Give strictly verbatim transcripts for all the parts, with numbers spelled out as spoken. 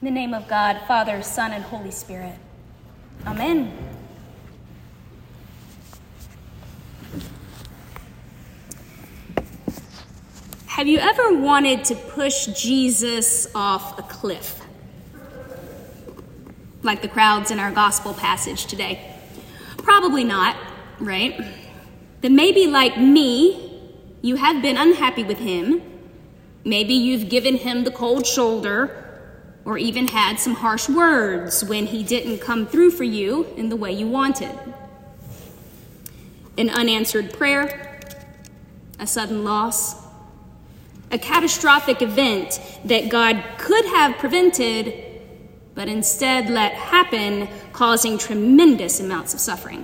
In the name of God, Father, Son, and Holy Spirit. Amen. Have you ever wanted to push Jesus off a cliff? Like the crowds in our gospel passage today? Probably not, right? But maybe like me, you have been unhappy with him. Maybe you've given him the cold shoulder, or even had some harsh words when he didn't come through for you in the way you wanted. An unanswered prayer, a sudden loss, a catastrophic event that God could have prevented, but instead let happen, causing tremendous amounts of suffering.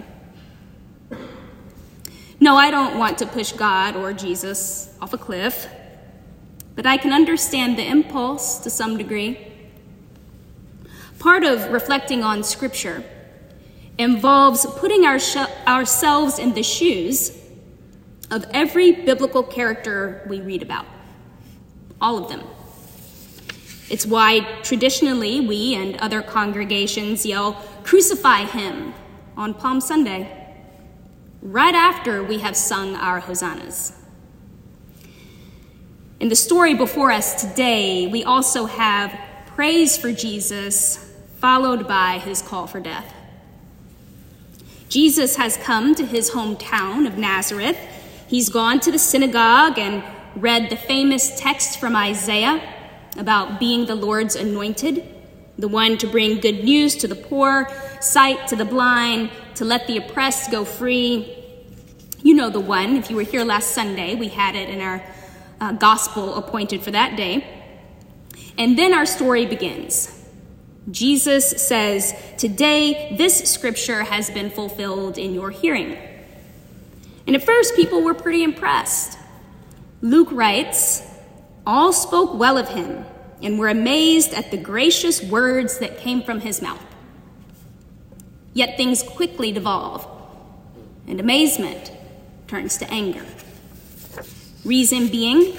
No, I don't want to push God or Jesus off a cliff, but I can understand the impulse to some degree. Part of reflecting on Scripture involves putting our sh- ourselves in the shoes of every biblical character we read about. All of them. It's why traditionally we and other congregations yell, "Crucify him," on Palm Sunday, right after we have sung our hosannas. In the story before us today, we also have praise for Jesus, followed by his call for death. Jesus has come to his hometown of Nazareth. He's gone to the synagogue and read the famous text from Isaiah about being the Lord's anointed, the one to bring good news to the poor, sight to the blind, to let the oppressed go free. You know the one. If you were here last Sunday, we had it in our uh, gospel appointed for that day. And then our story begins. Jesus says, "Today, this scripture has been fulfilled in your hearing." And at first, people were pretty impressed. Luke writes, "All spoke well of him and were amazed at the gracious words that came from his mouth." Yet things quickly devolve, and amazement turns to anger. Reason being,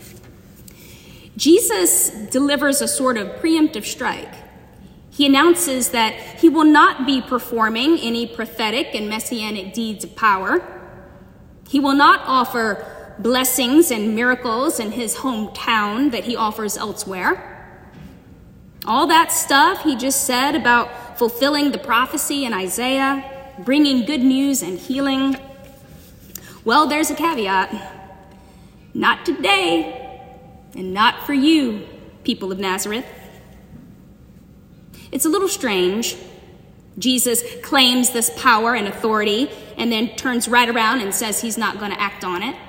Jesus delivers a sort of preemptive strike. He announces that he will not be performing any prophetic and messianic deeds of power. He will not offer blessings and miracles in his hometown that he offers elsewhere. All that stuff he just said about fulfilling the prophecy in Isaiah, bringing good news and healing. Well, there's a caveat. Not today, and not for you, people of Nazareth. It's a little strange. Jesus claims this power and authority and then turns right around and says he's not going to act on it.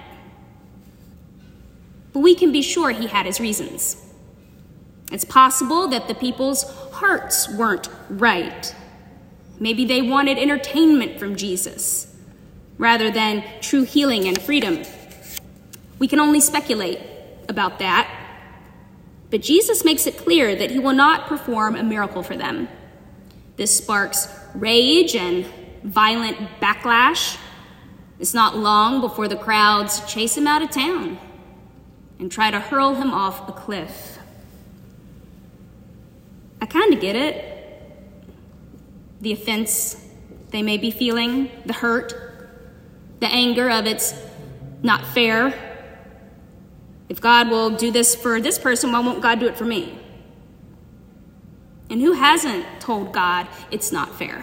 But we can be sure he had his reasons. It's possible that the people's hearts weren't right. Maybe they wanted entertainment from Jesus rather than true healing and freedom. We can only speculate about that. But Jesus makes it clear that he will not perform a miracle for them. This sparks rage and violent backlash. It's not long before the crowds chase him out of town and try to hurl him off a cliff. I kind of get it. The offense they may be feeling, the hurt, the anger of it's not fair. If God will do this for this person, why won't God do it for me? And who hasn't told God it's not fair?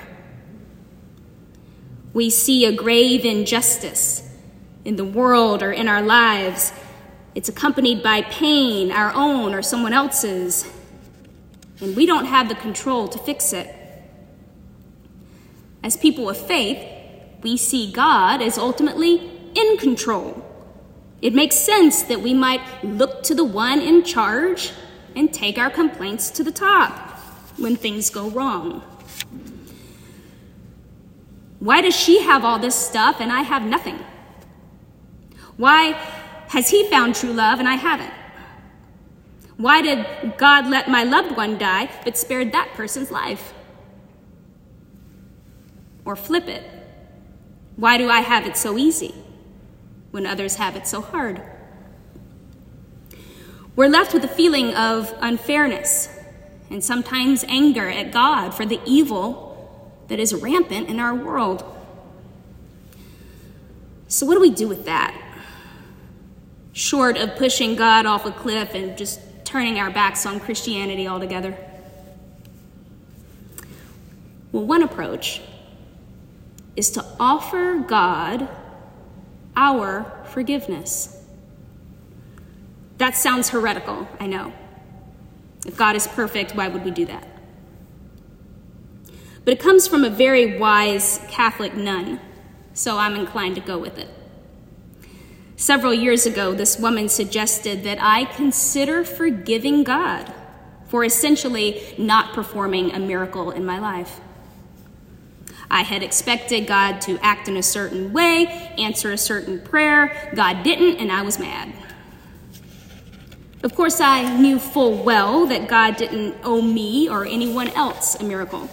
We see a grave injustice in the world or in our lives. It's accompanied by pain, our own or someone else's, and we don't have the control to fix it. As people of faith, we see God as ultimately in control. It makes sense that we might look to the one in charge and take our complaints to the top when things go wrong. Why does she have all this stuff and I have nothing? Why has he found true love and I haven't? Why did God let my loved one die but spared that person's life? Or flip it. Why do I have it so easy when others have it so hard? We're left with a feeling of unfairness and sometimes anger at God for the evil that is rampant in our world. So what do we do with that? Short of pushing God off a cliff and just turning our backs on Christianity altogether? Well, one approach is to offer God our forgiveness. That sounds heretical, I know. If God is perfect, why would we do that? But it comes from a very wise Catholic nun, so I'm inclined to go with it. Several years ago, this woman suggested that I consider forgiving God for essentially not performing a miracle in my life. I had expected God to act in a certain way, answer a certain prayer. God didn't, and I was mad. Of course, I knew full well that God didn't owe me or anyone else a miracle.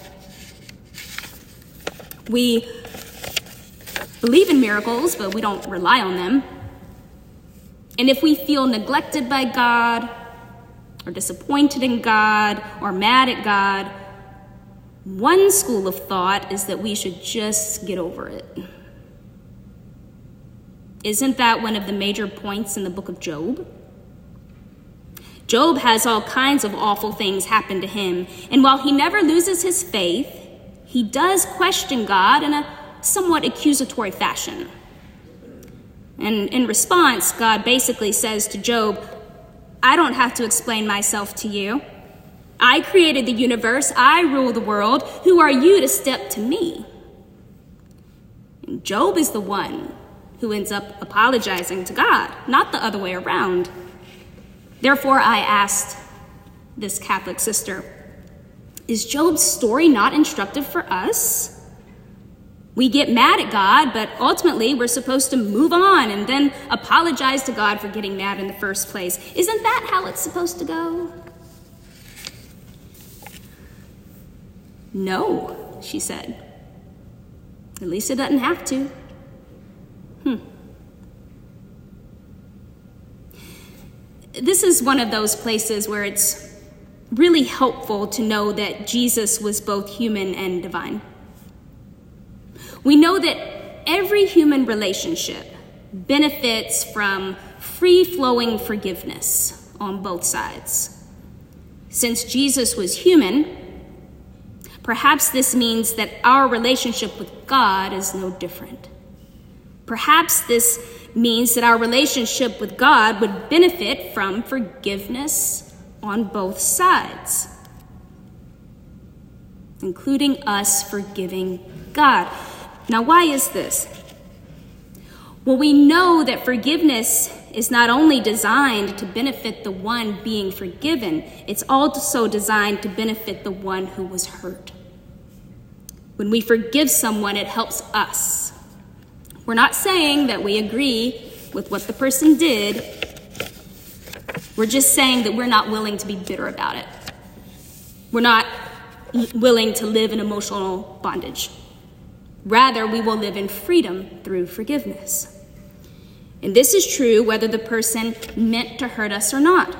We believe in miracles, but we don't rely on them. And if we feel neglected by God, or disappointed in God, or mad at God, one school of thought is that we should just get over it. Isn't that one of the major points in the book of Job? Job has all kinds of awful things happen to him, and while he never loses his faith, he does question God in a somewhat accusatory fashion. And in response, God basically says to Job, I don't have to explain myself to you. I created the universe. I rule the world. Who are you to step to me? And Job is the one who ends up apologizing to God, not the other way around. Therefore, I asked this Catholic sister, is Job's story not instructive for us? We get mad at God, but ultimately we're supposed to move on and then apologize to God for getting mad in the first place. Isn't that how it's supposed to go? No, she said. At least it doesn't have to. Hmm. This is one of those places where it's really helpful to know that Jesus was both human and divine. We know that every human relationship benefits from free-flowing forgiveness on both sides. Since Jesus was human, perhaps this means that our relationship with God is no different. Perhaps this means that our relationship with God would benefit from forgiveness on both sides, including us forgiving God. Now, why is this? Well, we know that forgiveness is not only designed to benefit the one being forgiven, it's also designed to benefit the one who was hurt. When we forgive someone, it helps us. We're not saying that we agree with what the person did. We're just saying that we're not willing to be bitter about it. We're not willing to live in emotional bondage. Rather, we will live in freedom through forgiveness. And this is true whether the person meant to hurt us or not.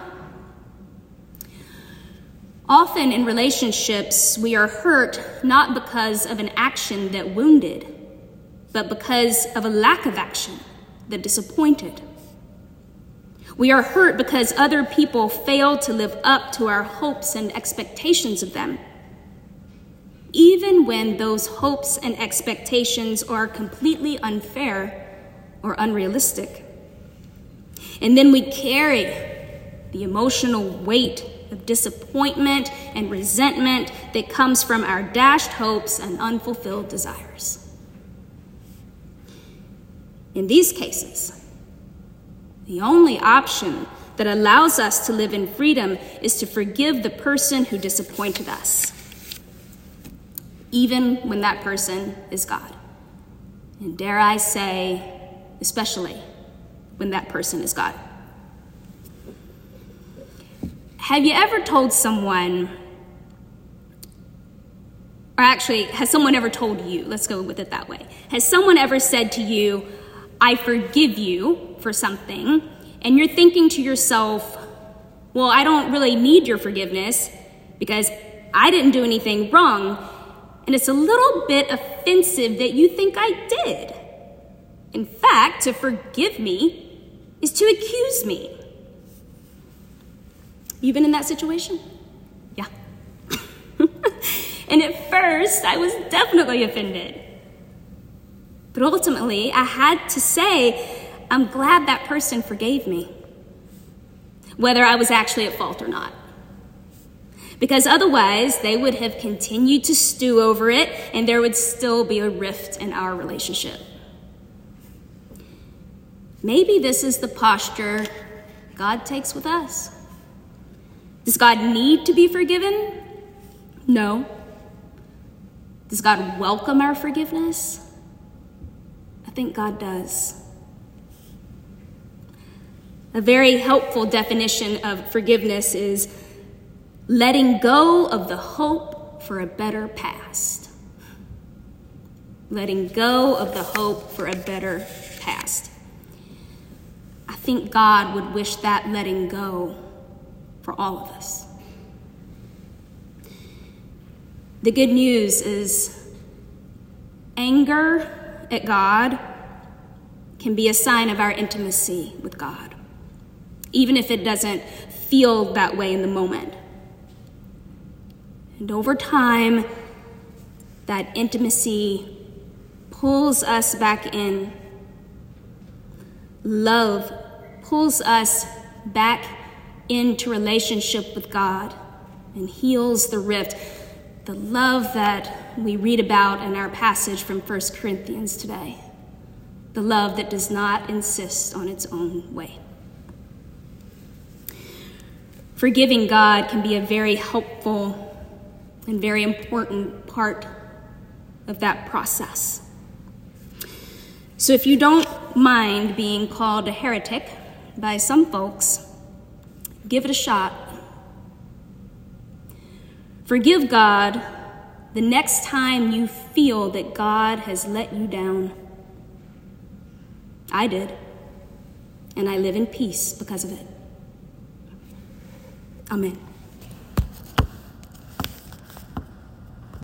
Often in relationships, we are hurt not because of an action that wounded, but because of a lack of action that disappointed. We are hurt because other people failed to live up to our hopes and expectations of them, even when those hopes and expectations are completely unfair or unrealistic. And then we carry the emotional weight of disappointment and resentment that comes from our dashed hopes and unfulfilled desires. In these cases, the only option that allows us to live in freedom is to forgive the person who disappointed us, even when that person is God. And dare I say, especially when that person is God. Have you ever told someone, or actually, has someone ever told you, let's go with it that way. Has someone ever said to you, I forgive you for something, and you're thinking to yourself, well, I don't really need your forgiveness because I didn't do anything wrong, and it's a little bit offensive that you think I did. In fact, to forgive me is to accuse me. You been in that situation? Yeah. And at first, I was definitely offended. But ultimately, I had to say, I'm glad that person forgave me, whether I was actually at fault or not. Because otherwise, they would have continued to stew over it, and there would still be a rift in our relationship. Maybe this is the posture God takes with us. Does God need to be forgiven? No. Does God welcome our forgiveness? I think God does. A very helpful definition of forgiveness is letting go of the hope for a better past. Letting go of the hope for a better past. I think God would wish that letting go for all of us. The good news is anger at God can be a sign of our intimacy with God, even if it doesn't feel that way in the moment. And over time, that intimacy pulls us back in. Love pulls us back into relationship with God and heals the rift. The love that we read about in our passage from First Corinthians today. The love that does not insist on its own way. Forgiving God can be a very helpful and very important part of that process. So if you don't mind being called a heretic by some folks, give it a shot. Forgive God the next time you feel that God has let you down. I did, and I live in peace because of it. Amen.